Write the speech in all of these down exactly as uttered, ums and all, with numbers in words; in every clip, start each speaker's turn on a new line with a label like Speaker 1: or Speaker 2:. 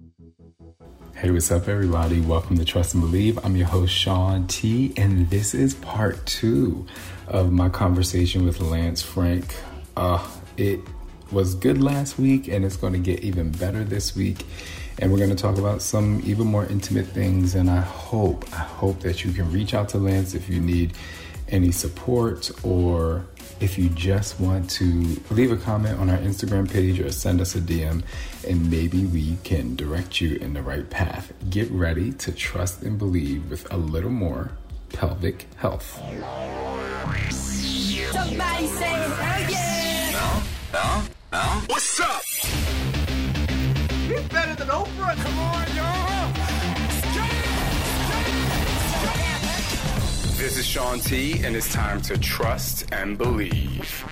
Speaker 1: Hey, what's up, everybody? Welcome to Trust and Believe. I'm your host, Sean T, and this is part two of my conversation with Lance Frank. Uh, it was good last week, and it's going to get even better this week. And we're going to talk about some even more intimate things. And I hope, I hope that you can reach out to Lance if you need any support, or if you just want to leave a comment on our Instagram page or send us a D M, and maybe we can direct you in the right path. Get ready to trust and believe with a little more pelvic health.
Speaker 2: Somebody say hell yeah!
Speaker 3: No, no, no. What's up?
Speaker 2: He's better than Oprah. Come on, y'all.
Speaker 3: This is Sean T, and it's time to trust and believe.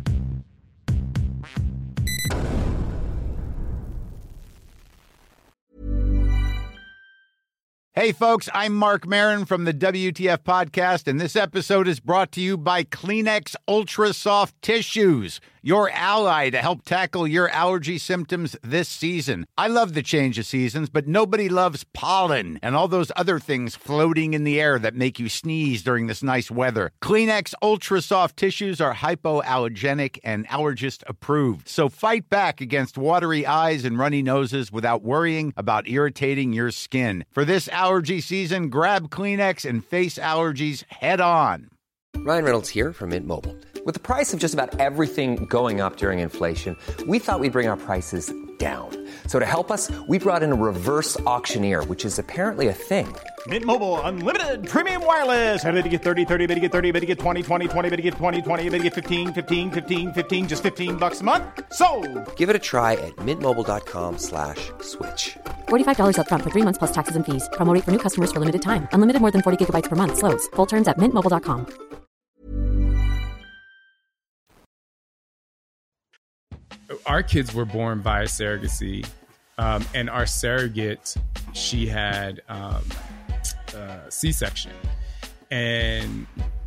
Speaker 4: Hey, folks, I'm Mark Maron from the W T F Podcast, and this episode is brought to you by Kleenex Ultra Soft Tissues, your ally to help tackle your allergy symptoms this season. I love the change of seasons, but nobody loves pollen and all those other things floating in the air that make you sneeze during this nice weather. Kleenex Ultra Soft Tissues are hypoallergenic and allergist approved, so fight back against watery eyes and runny noses without worrying about irritating your skin. For this allergy season, grab Kleenex and face allergies head on.
Speaker 5: Ryan Reynolds here from Mint Mobile. With the price of just about everything going up during inflation, we thought we'd bring our prices down. So to help us, we brought in a reverse auctioneer, which is apparently a thing.
Speaker 6: Mint Mobile Unlimited Premium Wireless. How to get thirty, thirty, how to get thirty, how to get twenty, twenty, twenty, how to get twenty, twenty, how to get fifteen, fifteen, fifteen, fifteen, just fifteen bucks a month? Sold!
Speaker 5: Give it a try at mintmobile.com slash switch.
Speaker 7: forty-five dollars up front for three months plus taxes and fees. Promo rate for new customers for limited time. Unlimited more than forty gigabytes per month. Slows full terms at mint mobile dot com.
Speaker 1: Our kids were born via surrogacy, um, and our surrogate, she had um, uh, C-section. And,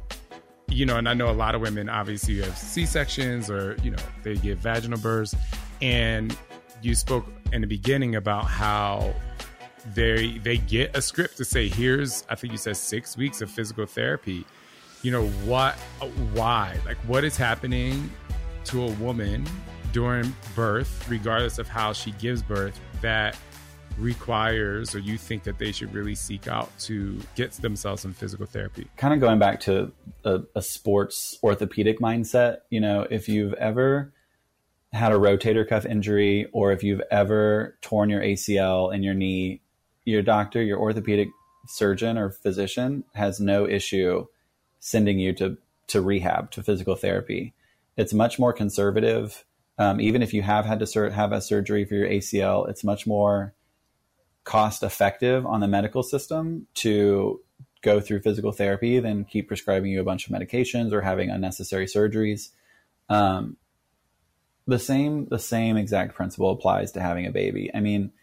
Speaker 1: you know, and I know a lot of women obviously have C-sections, or, you know, they give vaginal births. And you spoke in the beginning about how they they get a script to say, here's, I think you said six weeks of physical therapy. You know, what, why? Like, what is happening to a woman during birth, regardless of how she gives birth, that requires, or you think that they should really seek out to get themselves some physical therapy?
Speaker 8: Kind of going back to a, a sports orthopedic mindset, you know, if you've ever had a rotator cuff injury, or if you've ever torn your A C L in your knee, your doctor, your orthopedic surgeon or physician has no issue sending you to, to rehab, to physical therapy. It's much more conservative. Um, even if you have had to sur- have a surgery for your A C L, it's much more cost effective on the medical system to go through physical therapy than keep prescribing you a bunch of medications or having unnecessary surgeries. Um, the same, the same exact principle applies to having a baby. I mean,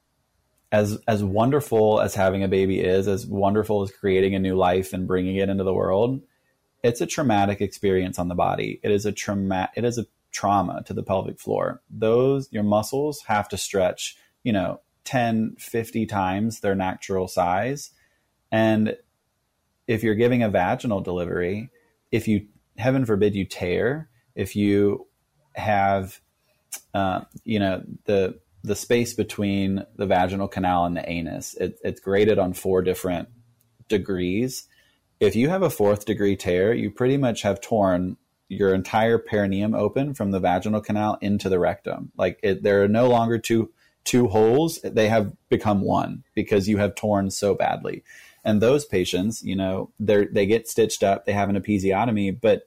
Speaker 8: as, as wonderful as having a baby is, as wonderful as creating a new life and bringing it into the world, it's a traumatic experience on the body. It is a trauma. It is a trauma to the pelvic floor. Those, your muscles have to stretch, you know, ten, fifty times their natural size. And if you're giving a vaginal delivery, if you, heaven forbid, you tear, if you have, uh, you know, the, the space between the vaginal canal and the anus, it, it's graded on four different degrees. If you have a fourth degree tear, you pretty much have torn your entire perineum open from the vaginal canal into the rectum. Like it, there are no longer two, two holes. They have become one because you have torn so badly. And those patients, you know, they they get stitched up, they have an episiotomy, but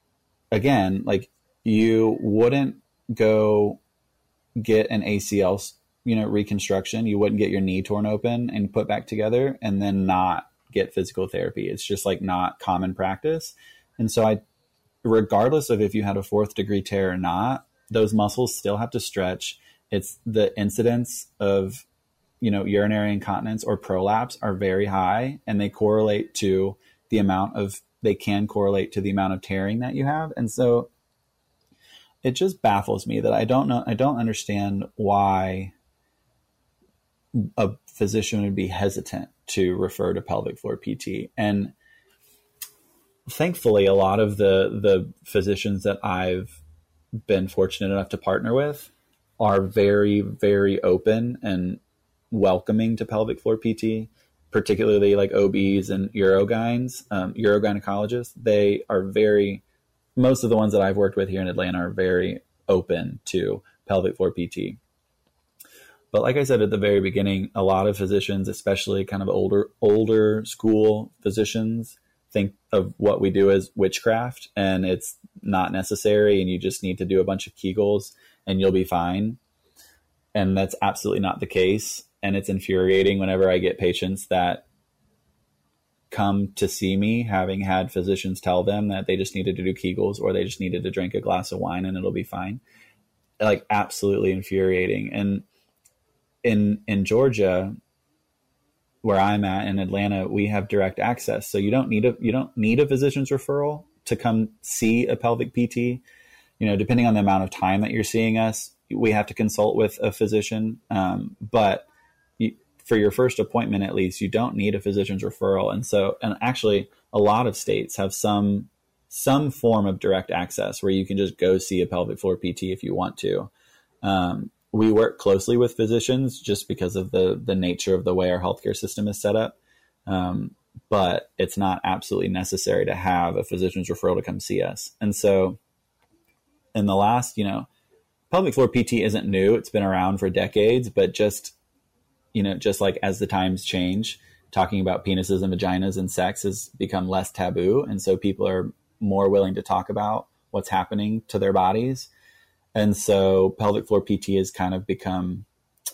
Speaker 8: again, like you wouldn't go get an A C L, you know, reconstruction. You wouldn't get your knee torn open and put back together and then not get physical therapy. It's just like not common practice. And so I, regardless of if you had a fourth degree tear or not, those muscles still have to stretch. It's the incidence of, you know, urinary incontinence or prolapse are very high, and they correlate to the amount of, they can correlate to the amount of tearing that you have. And so it just baffles me that I don't know, I don't understand why a physician would be hesitant to refer to pelvic floor P T. And thankfully, a lot of the the physicians that I've been fortunate enough to partner with are very, very open and welcoming to pelvic floor P T, particularly like O Bs and urogynes, um, urogynecologists. They are very, most of the ones that I've worked with here in Atlanta are very open to pelvic floor P T. But like I said at the very beginning, a lot of physicians, especially kind of older, older school physicians, think of what we do as witchcraft, and it's not necessary, and you just need to do a bunch of Kegels and you'll be fine. And that's absolutely not the case. And it's infuriating whenever I get patients that come to see me having had physicians tell them that they just needed to do Kegels or they just needed to drink a glass of wine and it'll be fine. Like, absolutely infuriating. And in in Georgia, where I'm at in Atlanta, we have direct access. So you don't need a you don't need a physician's referral to come see a pelvic P T. You know, depending on the amount of time that you're seeing us, we have to consult with a physician. Um, but you, for your first appointment, at least, you don't need a physician's referral. And so, and actually, a lot of states have some some form of direct access where you can just go see a pelvic floor P T if you want to. Um, we work closely with physicians just because of the the nature of the way our healthcare system is set up. Um, but it's not absolutely necessary to have a physician's referral to come see us. And so in the last, you know, pelvic floor P T isn't new. It's been around for decades, but just, you know, just like as the times change, talking about penises and vaginas and sex has become less taboo. And so people are more willing to talk about what's happening to their bodies. And so pelvic floor P T has kind of become,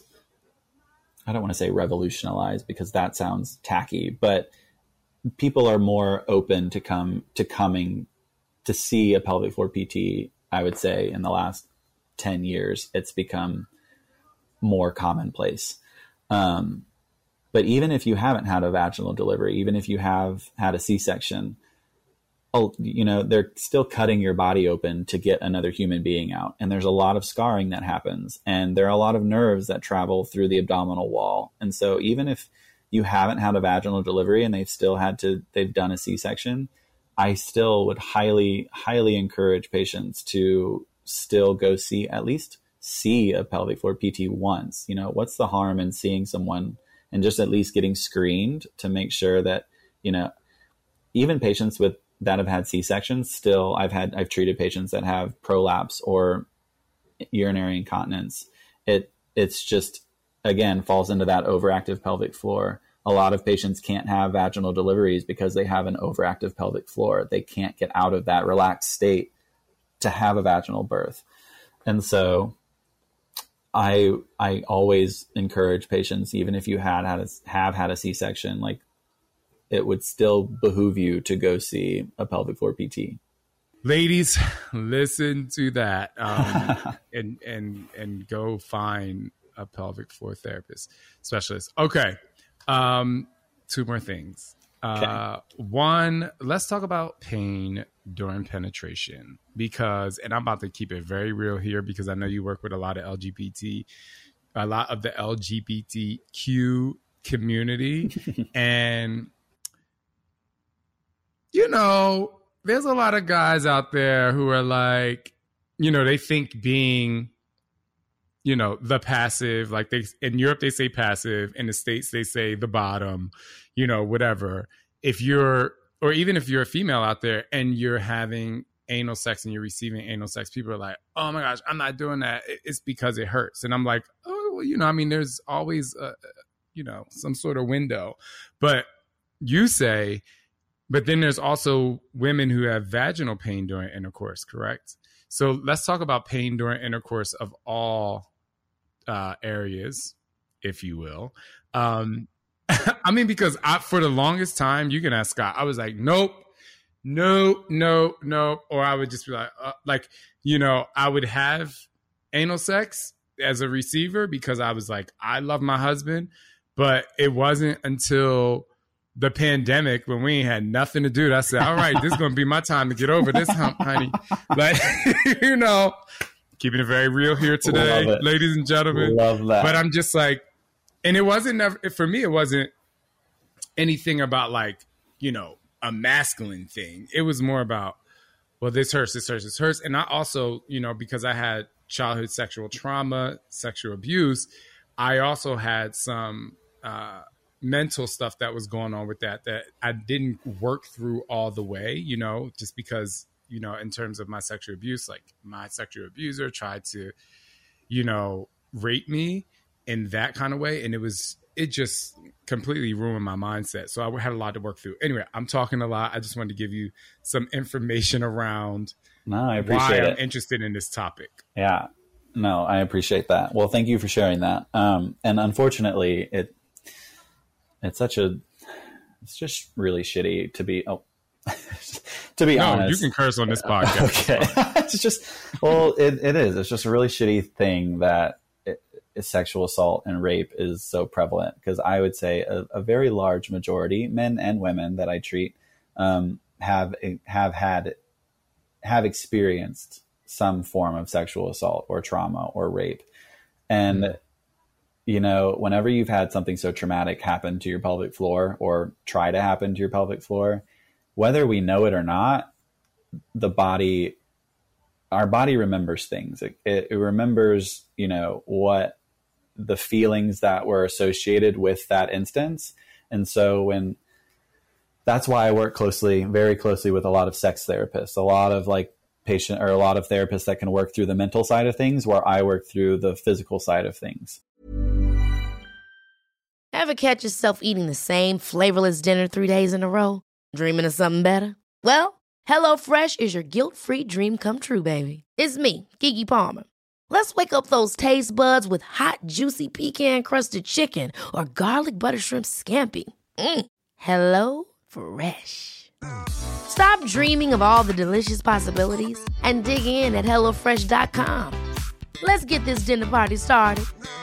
Speaker 8: I don't want to say revolutionized because that sounds tacky, but people are more open to come to coming to see a pelvic floor P T. I would say in the last ten years, it's become more commonplace. Um, but even if you haven't had a vaginal delivery, even if you have had a C-section, oh, you know, they're still cutting your body open to get another human being out. And there's a lot of scarring that happens. And there are a lot of nerves that travel through the abdominal wall. And so even if you haven't had a vaginal delivery and they've still had to, they've done a C-section, I still would highly, highly encourage patients to still go see, at least see a pelvic floor P T once. You know, what's the harm in seeing someone and just at least getting screened to make sure that, you know, even patients with that have had C-sections, still I've had, I've treated patients that have prolapse or urinary incontinence. It, it's just, again, falls into that overactive pelvic floor. A lot of patients can't have vaginal deliveries because they have an overactive pelvic floor. They can't get out of that relaxed state to have a vaginal birth. And so I I always encourage patients, even if you had, had a, have had a C-section, like it would still behoove you to go see a pelvic floor P T.
Speaker 1: Ladies, listen to that, um, and and and go find a pelvic floor therapist specialist. Okay. Um, two more things. Uh, okay. One, let's talk about pain during penetration because, and I'm about to keep it very real here because I know you work with a lot of L G B T, a lot of the L G B T Q community. And, you know, there's a lot of guys out there who are like, you know, they think being, you know, the passive, like they in Europe, they say passive. In the States, they say the bottom, you know, whatever. If you're, or even if you're a female out there and you're having anal sex and you're receiving anal sex, people are like, oh my gosh, I'm not doing that. It's because it hurts. And I'm like, oh, well, you know, I mean, there's always, a, you know, some sort of window. But you say, but then there's also women who have vaginal pain during intercourse, correct? So let's talk about pain during intercourse of all Uh, areas, if you will. Um, I mean, because I, for the longest time, you can ask Scott, I was like, nope, no, no, no. Or I would just be like, uh, like, you know, I would have anal sex as a receiver because I was like, I love my husband. But it wasn't until the pandemic when we ain't had nothing to do that I said, all right, this is going to be my time to get over this hump, honey. Like, you know, keeping it very real here today, ladies and gentlemen.
Speaker 8: Love that.
Speaker 1: But I'm just like, And it wasn't never, for me, it wasn't anything about like, you know, a masculine thing. It was more about, well, this hurts, this hurts, this hurts. And I also, you know, because I had childhood sexual trauma, sexual abuse, I also had some uh, mental stuff that was going on with that, that I didn't work through all the way, you know, just because, you know, in terms of my sexual abuse, like my sexual abuser tried to, you know, rape me in that kind of way. And it was, it just completely ruined my mindset. So I had a lot to work through. Anyway, I'm talking a lot. I just wanted to give you some information around
Speaker 8: no, I appreciate
Speaker 1: why
Speaker 8: it.
Speaker 1: I'm interested in this topic.
Speaker 8: Yeah, no, I appreciate that. Well, thank you for sharing that. Um, and unfortunately, it it's such a, it's just really shitty to be, oh, to be
Speaker 1: no,
Speaker 8: honest.
Speaker 1: You can curse on this podcast.
Speaker 8: Okay. It's just, well, it, it is. It's just a really shitty thing that it, sexual assault and rape is so prevalent, because I would say a, a very large majority, men and women that I treat, um, have have had have experienced some form of sexual assault or trauma or rape. And mm. you know, whenever you've had something so traumatic happen to your pelvic floor or try to happen to your pelvic floor, whether we know it or not, the body, our body remembers things. It, it, it remembers, you know, what the feelings that were associated with that instance. And so when, that's why I work closely, very closely with a lot of sex therapists, a lot of like patient or a lot of therapists that can work through the mental side of things, where I work through the physical side of things.
Speaker 9: Ever catch yourself eating the same flavorless dinner three days in a row? Dreaming of something better? Well, HelloFresh is your guilt-free dream come true, baby. It's me, Keke Palmer. Let's wake up those taste buds with hot, juicy pecan-crusted chicken or garlic butter shrimp scampi. Mm. Hello Fresh. Stop dreaming of all the delicious possibilities and dig in at hello fresh dot com. Let's get this dinner party started.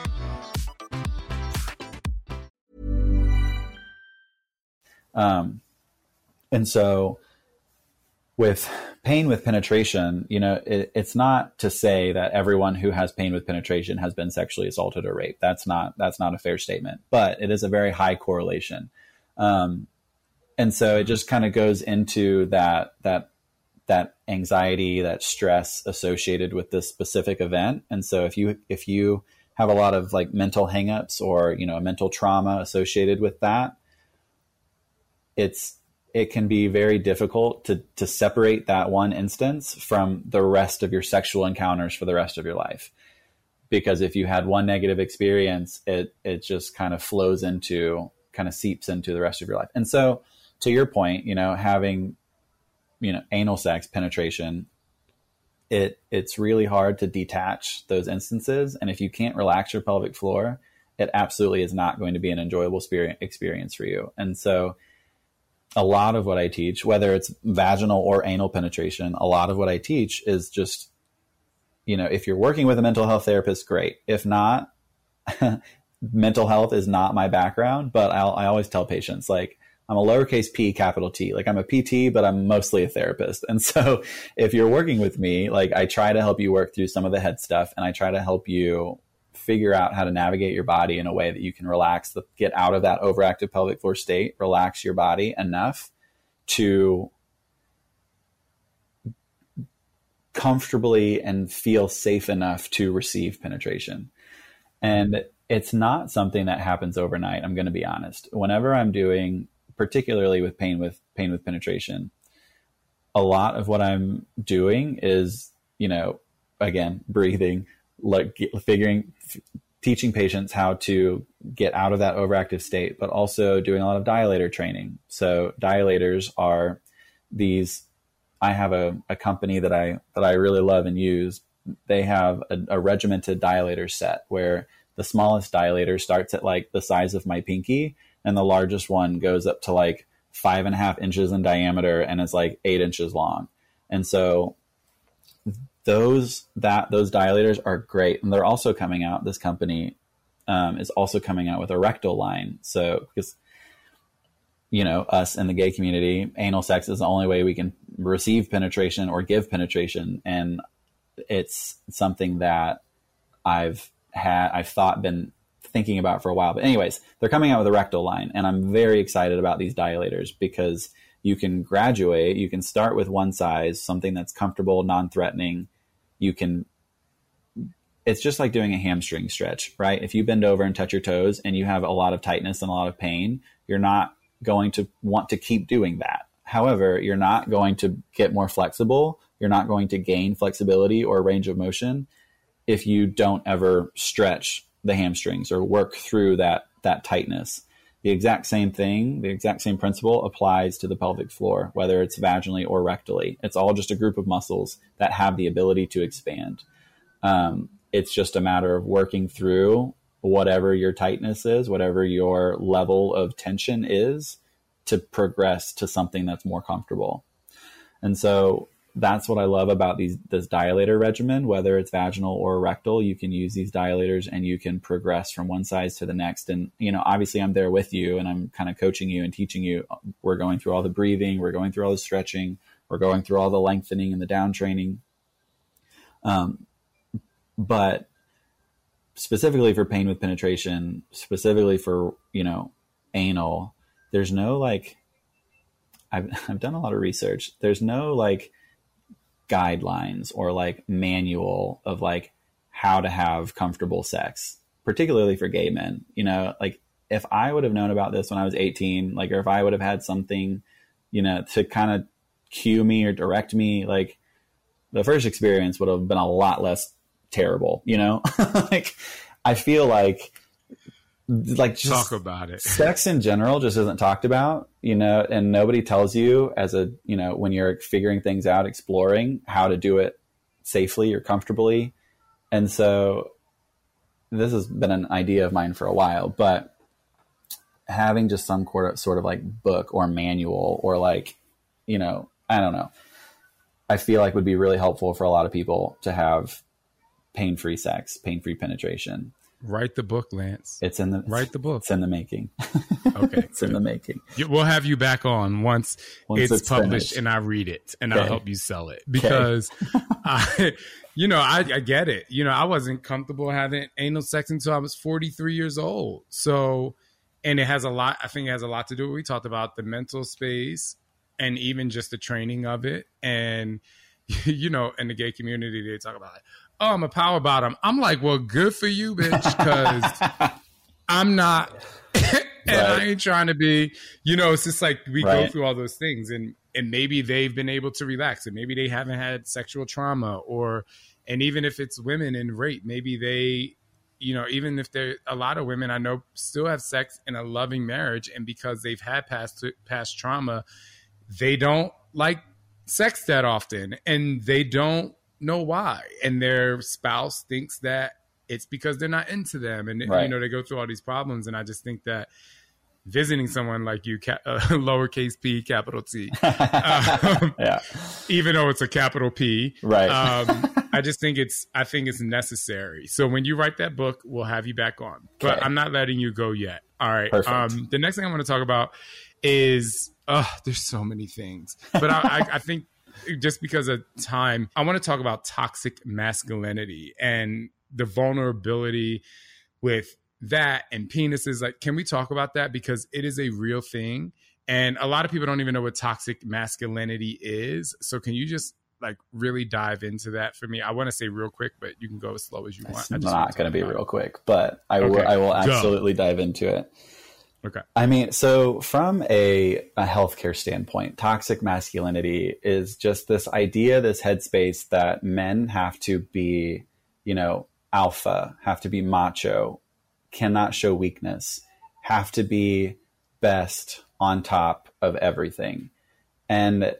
Speaker 8: Um, and so with pain with penetration, you know, it, it's not to say that everyone who has pain with penetration has been sexually assaulted or raped. That's not, that's not a fair statement, but it is a very high correlation. Um, and so it just kind of goes into that, that, that anxiety, that stress associated with this specific event. And so if you, if you have a lot of like mental hangups or, you know, mental trauma associated with that, it's, it can be very difficult to, to separate that one instance from the rest of your sexual encounters for the rest of your life. Because if you had one negative experience, it, it just kind of flows into, kind of seeps into the rest of your life. And so to your point, you know, having, you know, anal sex penetration, it, it's really hard to detach those instances. And if you can't relax your pelvic floor, it absolutely is not going to be an enjoyable experience for you. And so a lot of what I teach, whether it's vaginal or anal penetration, a lot of what I teach is just, you know, if you're working with a mental health therapist, great. If not, mental health is not my background, but I'll, I always tell patients, like, I'm a lowercase p, capital T. Like, I'm a P T, but I'm mostly a therapist. And so if you're working with me, like, I try to help you work through some of the head stuff, and I try to help you figure out how to navigate your body in a way that you can relax, the, get out of that overactive pelvic floor state, relax your body enough to comfortably and feel safe enough to receive penetration. And it's not something that happens overnight. I'm going to be honest. Whenever I'm doing, particularly with pain with pain with penetration, a lot of what I'm doing is, you know, again, breathing, like figuring, f- teaching patients how to get out of that overactive state, but also doing a lot of dilator training. So dilators are these, I have a, a company that I, that I really love and use. They have a, a regimented dilator set where the smallest dilator starts at like the size of my pinky, and the largest one goes up to like five and a half inches in diameter and is like eight inches long. And so those, that those dilators are great. And they're also coming out, this company um, is also coming out with a rectal line. So because, you know, us in the gay community, anal sex is the only way we can receive penetration or give penetration. And it's something that I've had, I've thought been thinking about for a while. But anyways, they're coming out with a rectal line, and I'm very excited about these dilators because you can graduate. You can start with one size, something that's comfortable, non-threatening. You can, it's just like doing a hamstring stretch, right? If you bend over and touch your toes and you have a lot of tightness and a lot of pain, you're not going to want to keep doing that. However, you're not going to get more flexible. You're not going to gain flexibility or range of motion if you don't ever stretch the hamstrings or work through that, that tightness. The exact same thing, the exact same principle applies to the pelvic floor, whether it's vaginally or rectally. It's all just a group of muscles that have the ability to expand. Um, it's just a matter of working through whatever your tightness is, whatever your level of tension is, to progress to something that's more comfortable. And so that's what I love about these this dilator regimen, whether it's vaginal or rectal. You can use these dilators and you can progress from one size to the next. And, you know, obviously I'm there with you and I'm kind of coaching you and teaching you. We're going through all the breathing. We're going through all the stretching. We're going through all the lengthening and the down training. Um, but specifically for pain with penetration, specifically for, you know, anal, there's no like, I've, I've done a lot of research. There's no like guidelines or like manual of like how to have comfortable sex, particularly for gay men. You know, like if I would have known about this when I was eighteen, like, or if I would have had something, you know, to kind of cue me or direct me, like the first experience would have been a lot less terrible, you know? Like, I feel like, like just
Speaker 1: talk about it.
Speaker 8: Sex in general just isn't talked about, you know, and nobody tells you as a, you know, when you're figuring things out, exploring how to do it safely or comfortably. And so this has been an idea of mine for a while, but having just some sort of like book or manual or like, you know, I don't know, I feel like would be really helpful for a lot of people to have pain-free sex, pain-free penetration.
Speaker 1: Write the book, Lance.
Speaker 8: It's in the
Speaker 1: write the book.
Speaker 8: It's in the making.
Speaker 1: Okay,
Speaker 8: it's in the making.
Speaker 1: We'll have you back on once, once it's, it's published finished. And I read it, and okay. I'll help you sell it because, okay. I, you know, I, I get it. You know, I wasn't comfortable having anal sex until I was forty-three years old. So, and it has a lot. I think it has a lot to do with. We talked about the mental space, and even just the training of it, and you know, in the gay community, they talk about it. Oh, I'm a power bottom. I'm like, well, good for you, bitch, because I'm not, and right. I ain't trying to be, you know, it's just like we right. go through all those things, and, and maybe they've been able to relax, and maybe they haven't had sexual trauma, or, and even if it's women in rape, maybe they, you know, even if there, a lot of women I know still have sex in a loving marriage, and because they've had past, past trauma, they don't like sex that often, and they don't know why, and their spouse thinks that it's because they're not into them, and right. you know, they go through all these problems. And I just think that visiting someone like you, ca- uh, lowercase p, capital T, um, yeah, even though it's a capital P,
Speaker 8: right?
Speaker 1: um, I just think it's I think it's necessary. So when you write that book, we'll have you back on, but okay. I'm not letting you go yet. All right.
Speaker 8: Perfect.
Speaker 1: Um, the next thing I want to talk about is uh, there's so many things, but I, I, I think. Just because of time, I want to talk about toxic masculinity and the vulnerability with that and penises. Like, can we talk about that? Because it is a real thing. And a lot of people don't even know what toxic masculinity is. So can you just like really dive into that for me? I want to say real quick, but you can go as slow as you
Speaker 8: it's
Speaker 1: want.
Speaker 8: It's not going to be real it. quick, but I okay. will, I will absolutely go. dive into it.
Speaker 1: Okay.
Speaker 8: I mean, so from a, a healthcare standpoint, toxic masculinity is just this idea, this headspace that men have to be, you know, alpha, have to be macho, cannot show weakness, have to be best on top of everything. And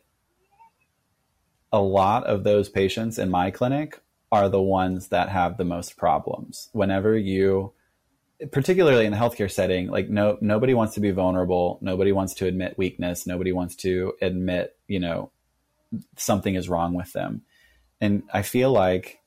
Speaker 8: a lot of those patients in my clinic are the ones that have the most problems. Whenever you particularly in the healthcare setting, like no, nobody wants to be vulnerable. Nobody wants to admit weakness. Nobody wants to admit, you know, something is wrong with them. And I feel like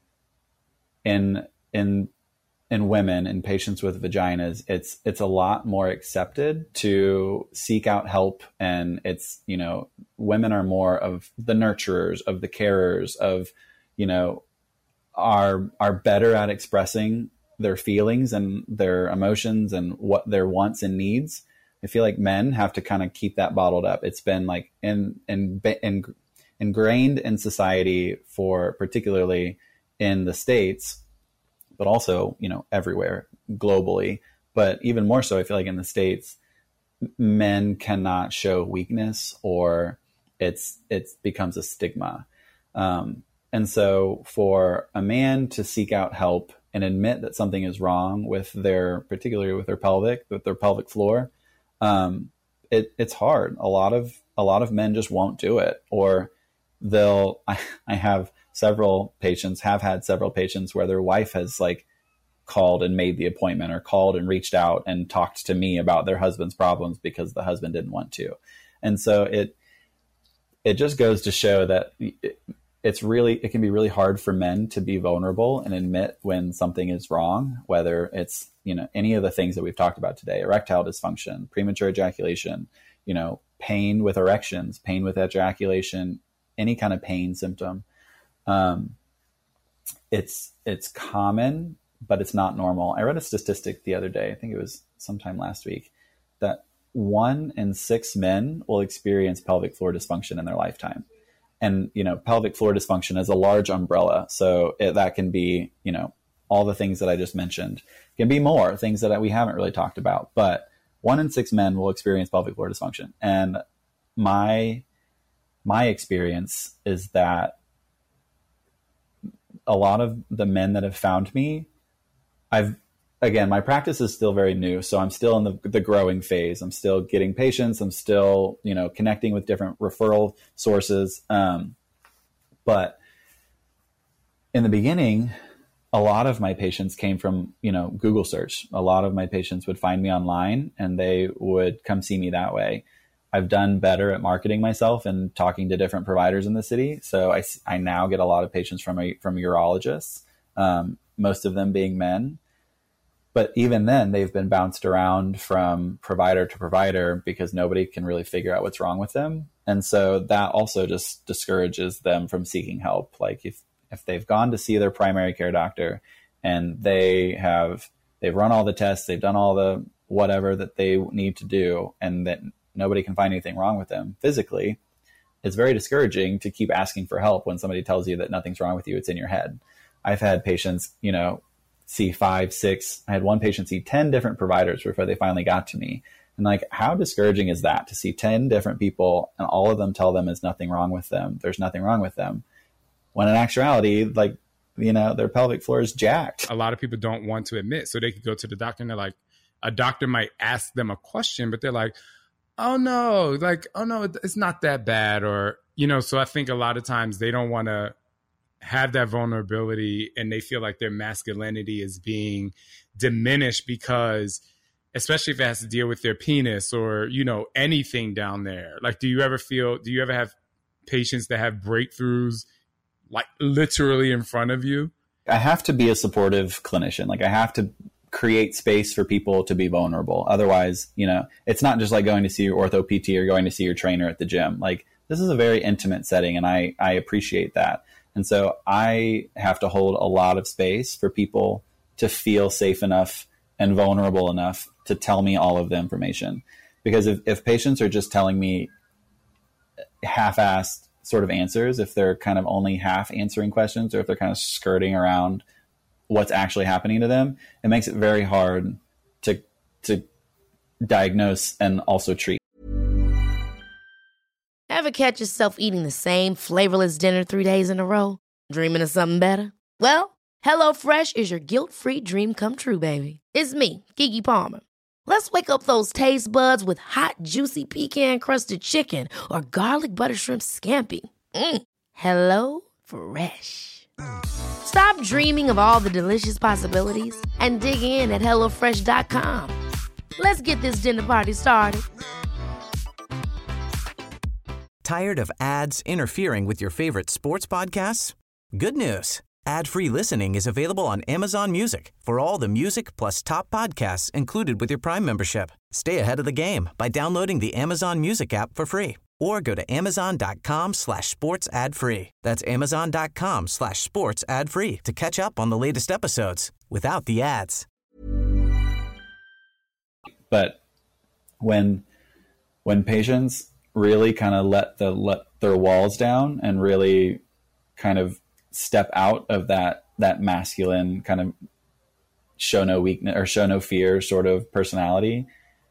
Speaker 8: in, in, in women and patients with vaginas, it's, it's a lot more accepted to seek out help. And it's, you know, women are more of the nurturers, of the carers, of, you know, are, are better at expressing their feelings and their emotions and what their wants and needs. I feel like men have to kind of keep that bottled up. It's been like in, in, in ingrained in society for particularly in the States, but also, you know, everywhere globally. But even more so, I feel like in the States, men cannot show weakness, or it's it becomes a stigma. Um, and so for a man to seek out help and admit that something is wrong with their, particularly with their pelvic, with their pelvic floor, um, it, it's hard. A lot of a lot of men just won't do it, or they'll. I, I have several patients, have had several patients where their wife has like called and made the appointment, or called and reached out and talked to me about their husband's problems because the husband didn't want to. And so it it just goes to show that it, it's really, it can be really hard for men to be vulnerable and admit when something is wrong, whether it's, you know, any of the things that we've talked about today: erectile dysfunction, premature ejaculation, you know, pain with erections, pain with ejaculation, any kind of pain symptom. Um, it's, it's common, but it's not normal. I read a statistic the other day, I think it was sometime last week, that one in six men will experience pelvic floor dysfunction in their lifetime. And, you know, pelvic floor dysfunction is a large umbrella. So it, that can be, you know, all the things that I just mentioned. It can be more things that we haven't really talked about, but one in six men will experience pelvic floor dysfunction. And my, my experience is that a lot of the men that have found me, I've, again, my practice is still very new. So I'm still in the, the growing phase. I'm still getting patients. I'm still, you know, connecting with different referral sources. Um, but in the beginning, a lot of my patients came from, you know, Google search. A lot of my patients would find me online and they would come see me that way. I've done better at marketing myself and talking to different providers in the city. So I, I now get a lot of patients from a, from urologists, um, most of them being men. But even then, they've been bounced around from provider to provider because nobody can really figure out what's wrong with them. And so that also just discourages them from seeking help. Like if, if they've gone to see their primary care doctor and they have, they've run all the tests, they've done all the whatever that they need to do, and that nobody can find anything wrong with them physically, it's very discouraging to keep asking for help when somebody tells you that nothing's wrong with you, it's in your head. I've had patients, you know, see five, six, I had one patient see ten different providers before they finally got to me. And like, how discouraging is that to see ten different people and all of them tell them there's nothing wrong with them. There's nothing wrong with them. When in actuality, like, you know, their pelvic floor is jacked.
Speaker 1: A lot of people don't want to admit, so they could go to the doctor and they're like, a doctor might ask them a question, but they're like, oh no, like, oh no, it's not that bad. Or, you know, so I think a lot of times they don't want to have that vulnerability and they feel like their masculinity is being diminished because, especially if it has to deal with their penis or, you know, anything down there. Like, do you ever feel, do you ever have patients that have breakthroughs like literally in front of you?
Speaker 8: I have to be a supportive clinician. Like I have to create space for people to be vulnerable. Otherwise, you know, it's not just like going to see your ortho P T or going to see your trainer at the gym. Like this is a very intimate setting and I, I appreciate that. And so I have to hold a lot of space for people to feel safe enough and vulnerable enough to tell me all of the information. Because if, if patients are just telling me half-assed sort of answers, if they're kind of only half answering questions or if they're kind of skirting around what's actually happening to them, it makes it very hard to to diagnose and also treat.
Speaker 9: Ever catch yourself eating the same flavorless dinner three days in a row? Dreaming of something better? Well, HelloFresh is your guilt-free dream come true, baby. It's me, Keke Palmer. Let's wake up those taste buds with hot, juicy pecan-crusted chicken or garlic butter shrimp scampi. Mm. Hello Fresh. Stop dreaming of all the delicious possibilities and dig in at hello fresh dot com. Let's get this dinner party started.
Speaker 10: Tired of ads interfering with your favorite sports podcasts? Good news. Ad-free listening is available on Amazon Music for all the music plus top podcasts included with your Prime membership. Stay ahead of the game by downloading the Amazon Music app for free or go to amazon.com slash sports ad free. That's amazon.com slash sports ad free to catch up on the latest episodes without the ads.
Speaker 8: But when when patients really kind of let the let their walls down and really kind of step out of that that masculine kind of show no weakness or show no fear sort of personality,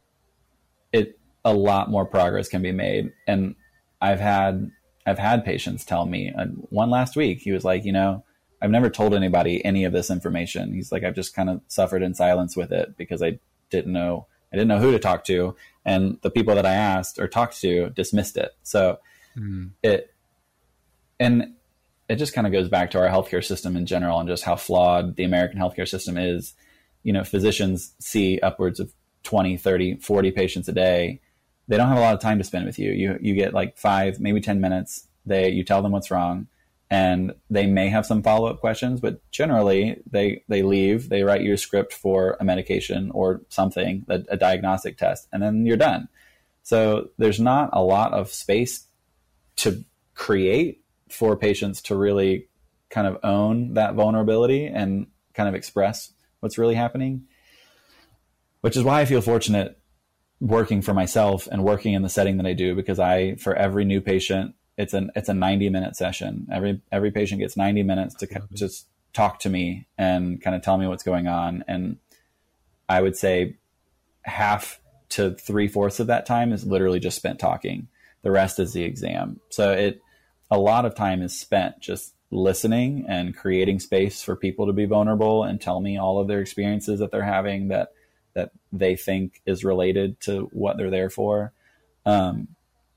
Speaker 8: it a lot more progress can be made. And I've had I've had patients tell me, uh, one last week, he was like, you know, I've never told anybody any of this information. He's like, I've just kind of suffered in silence with it because I didn't know I didn't know who to talk to, and the people that I asked or talked to dismissed it. So mm. it and it just kind of goes back to our healthcare system in general and just how flawed the American healthcare system is. You know, physicians see upwards of twenty, thirty, forty patients a day. They don't have a lot of time to spend with you. You you get like five, maybe ten minutes. They you tell them what's wrong, and they may have some follow-up questions, but generally they they leave, they write you a script for a medication or something, a, a diagnostic test, and then you're done. So there's not a lot of space to create for patients to really kind of own that vulnerability and kind of express what's really happening, which is why I feel fortunate working for myself and working in the setting that I do, because I, for every new patient, it's an, it's a ninety minute session. Every, every patient gets ninety minutes to just talk to me and kind of tell me what's going on. And I would say half to three fourths of that time is literally just spent talking. The rest is the exam. So it, a lot of time is spent just listening and creating space for people to be vulnerable and tell me all of their experiences that they're having that, that they think is related to what they're there for. Um,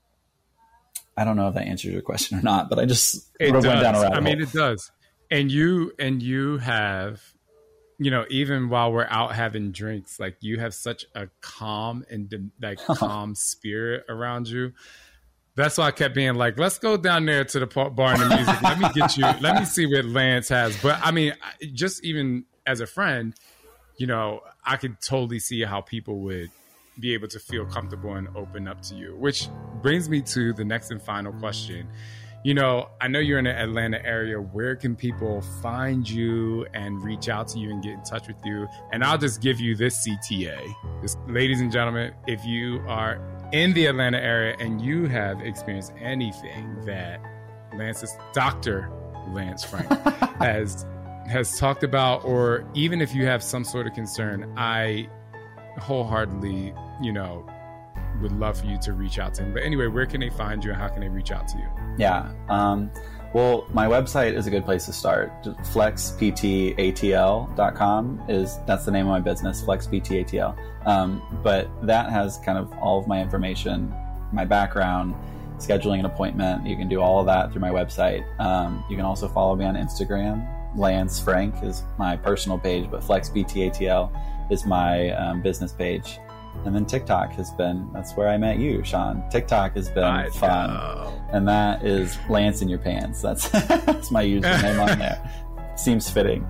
Speaker 8: I don't know if that answers your question or not, but I just
Speaker 1: it
Speaker 8: went
Speaker 1: does.
Speaker 8: down a rabbit
Speaker 1: I mean,
Speaker 8: hole.
Speaker 1: it does. And you, and you have, you know, even while we're out having drinks, like you have such a calm and like calm spirit around you. That's why I kept being like, let's go down there to the bar and the music. Let me get you, let me see what Lance has. But I mean, just even as a friend, you know, I could totally see how people would be able to feel comfortable and open up to you, which brings me to the next and final question. You know, I know you're in the Atlanta area. Where can people find you and reach out to you and get in touch with you? And I'll just give you this C T A. This, ladies and gentlemen, if you are in the Atlanta area and you have experienced anything that Lance's Doctor Lance Frank has has talked about, or even if you have some sort of concern, I wholeheartedly, you know, would love for you to reach out to him. But anyway, where can they find you and how can they reach out to you?
Speaker 8: Yeah. Um, well, my website is a good place to start. flex p t a t l dot com is, that's the name of my business, Flex P T A T L. Um, but that has kind of all of my information, my background, scheduling an appointment. You can do all of that through my website. Um, you can also follow me on Instagram. Lance Frank is my personal page, but Flex P T A T L is my um, business page. And then TikTok has been, that's where I met you, Sean. TikTok has been I fun. Know. And that is Lance in Your Pants. That's, that's my username on there. Seems fitting.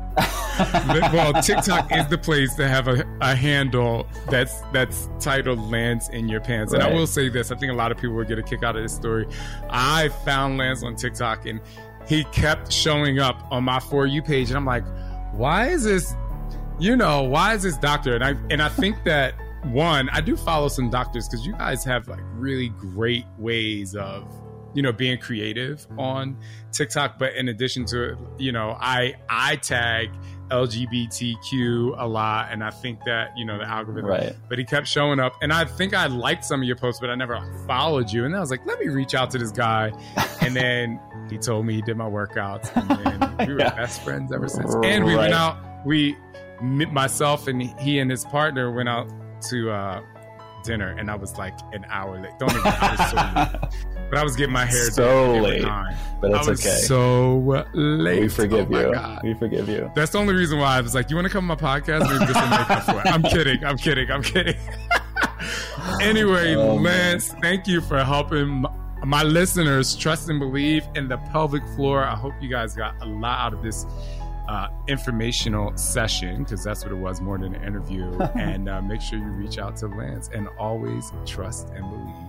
Speaker 1: Well, TikTok is the place to have a, a handle that's that's titled Lance in Your Pants. And right. I will say this, I think a lot of people will get a kick out of this story. I found Lance on TikTok and he kept showing up on my For You page. And I'm like, why is this, you know, why is this doctor? And I and I think that, one, I do follow some doctors because you guys have like really great ways of, you know, being creative on TikTok. But in addition to it, you know, I I tag L G B T Q a lot, and I think that, you know, the algorithm. Right. But he kept showing up, and I think I liked some of your posts, but I never followed you. And I was like, let me reach out to this guy, and then he told me he did my workouts, and then we were yeah. best friends ever since. And we right. went out. We, myself and he and his partner went out to uh, dinner, and I was like an hour late. Don't even. I was so late. But I was getting my hair
Speaker 8: so
Speaker 1: done
Speaker 8: late. But it's
Speaker 1: I was
Speaker 8: okay.
Speaker 1: So late.
Speaker 8: We forgive
Speaker 1: oh
Speaker 8: you.
Speaker 1: God.
Speaker 8: We forgive you.
Speaker 1: That's the only reason why I was like, "You want to come on my podcast? Maybe this will make up for it." I'm kidding. I'm kidding. I'm kidding. Anyway, oh, Lance, man. Thank you for helping my, my listeners trust and believe in the pelvic floor. I hope you guys got a lot out of this Uh, informational session, because that's what it was, more than an interview. And uh, make sure you reach out to Lance, and always trust and believe.